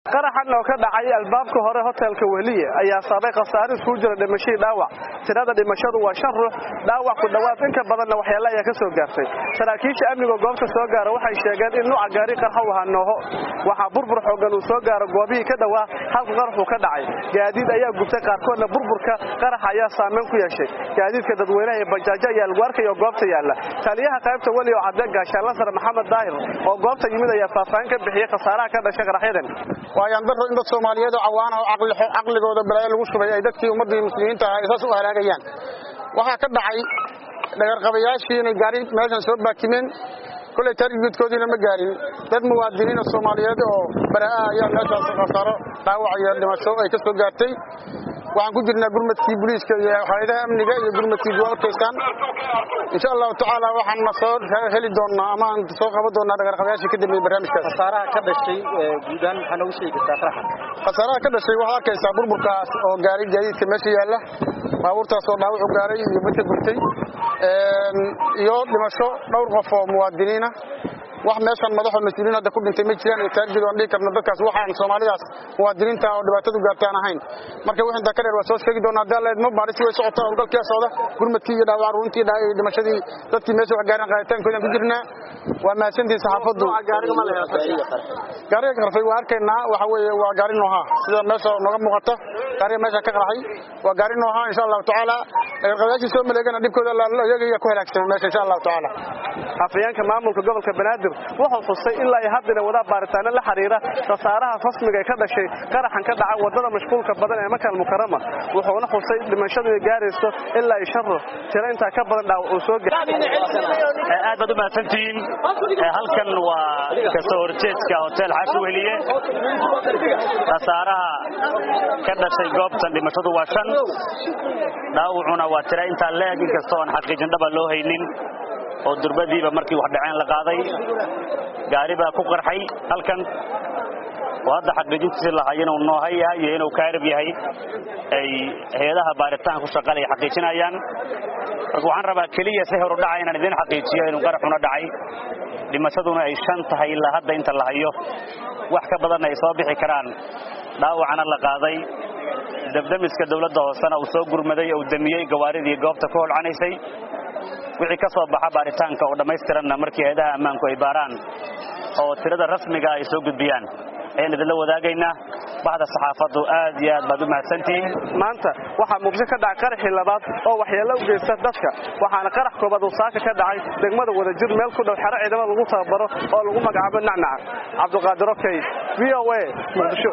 qaraxan oo ka dhacay albaabka hore hotelka Weliye ayaa sabay khasaare isku jira dhimasho dhaawac tirada dhimashadu waa 5 ruux dhaawac ku dhawaad in ka badan waxyeelo ayaa ka soo gaartay saraakiisha amniga goobta soo gaaray waxay sheegeen in nooca gaari qarxa waxa nooho waxa burbur xoogan uu soo gaaray goobihii ka dhawaa halka qarxu ka dhacay gaadiid ayaa gubtay qaarkoodna burburka qarax ayaa saameyn ku yeeshay gaadiidka dadweynaha ee bajaaja ayaa lagu arkayo goobta yaala taliyaha qaybta Weliye oo cadda gaashaan sare Maxamed Daahir oo goobta yimid ayaa faahfaahin ka bixiyay khasaaraha ka dhashay qaraxyadan waayaan dad Soomaaliyeed oo cawaan oo aqligooda balay lagu shubay ay dadkii ummadii muslimiinta ah isaas u halaagayaan waxa ka dhacay dhagar qabayaashii inay gaari meeshan soo baakimeen kulay tarjidkoodina ma gaarin dad muwaadiniin Soomaaliyeed oo baraa ayaa meeshaas khasaaro dhaawac iyo dhimasho ay ka soo gaartay waxaan ku jirnaa gurmadkii booliiska iyo hay'adaha amniga iyo gurmadkii goobtaysan insha Allah ta'ala waxaan soo heli doonaa ama aan soo qaban doonaa dhagar qabayaashii ka dambeeyay barnaamijkaas khasaaraha ka dhashay guudaan waxaan ugu sheegi kartaa qaraxa khasaaraha ka dhashay waxa arkaysaa burburkaas oo gaari gaadiidka meesha yaala baabuurtaas oo dhaawac u gaaray iyo midka gurtay iyo dhimasho dhowr qof oo muwaadiniin ah wax meeshan madaxda mas'uuliyiin hadda ku dhintay ma jiraan ee taarjid oo dhig karna dadkaas waxaan Soomaalidaas muwaadiniinta oo dhibaatadu gaartaan ahayn marka waxaan ka dheer waa soo sheegi doonaa daalad ma baarisi way socotaa oo dalka socda gurmadkii iyo dhaawac runtii dhaay dhimashadii dadkii meesha wax gaaran qaaditaankooda ku jirnaa waa maasantii saxaafadu gaariga qarfay waa arkaynaa waxa weeye waa gaari nooha sida meesha nooga muuqata gaariga meesha ka qarxay waa gaari nooha insha Allah ta'ala qadaashii soo maleegana dibkooda la iyaga ku halaagsan meesha insha Allah ta'ala afyaanka maamulka gobolka Banaadir wuxuu xusay ilaa ay haddana wada baaritaan la xiriira khasaaraha fasmiga ee ka dhashay qaraxan ka dhacay wadada mashquulka badan ee Makal Mukarrama wuxuuna xusay dhimashadu ay gaarayso ilaa ay shar tira inta ka badan dhaawac oo soo gaaray aad baad u mahadsantiin halkan waa ka soo horjeedka hotel Xashi Weliye khasaaraha ka dhashay goobtan dhimashadu waa 5 dhaawacuna waa tira inta leeg inkastoo aan xaqiijin dhab loo haynin oo durbadiiba markii wax dhaceen la qaaday gaari baa ku qarxay halkan wada xaqiijintiisa la hayeen oo noohay yahay inuu kaarib yahay ay hay'adaha baaritaanka ku shaqeeya xaqiijinayaan waxaan rabaa kaliya si hor u dhacay inaan idin xaqiijiyo inuu qarxuna dhacay dhimashaduna ay 5 tahay ilaa hadda inta la hayo wax ka badan ay soo bixi karaan dhaawacana la qaaday dabdamiska dawladda hoosana uu soo gurmaday oo damiyay gawaaridii goobta ku holcanaysay wixii ka soo baxa baaritaanka oo dhameystiranna markii hay'adaha ammaanku ay baaraan oo tirada rasmiga ay soo gudbiyaan ayaan idin la wadaagaynaa bahda saxaafadu aad iyo aad baad u mahadsantiin maanta waxa muqdisho ka dhacay qaraxii labaad oo waxyeelo u geystay dadka waxaana qarax koobad uu saaka ka dhacay degmada Wadajir meel ku dhow xaro ciidamada lagu tababaro oo lagu magacaabo Nacnac Cabduqaadir Okay VOA Muqdisho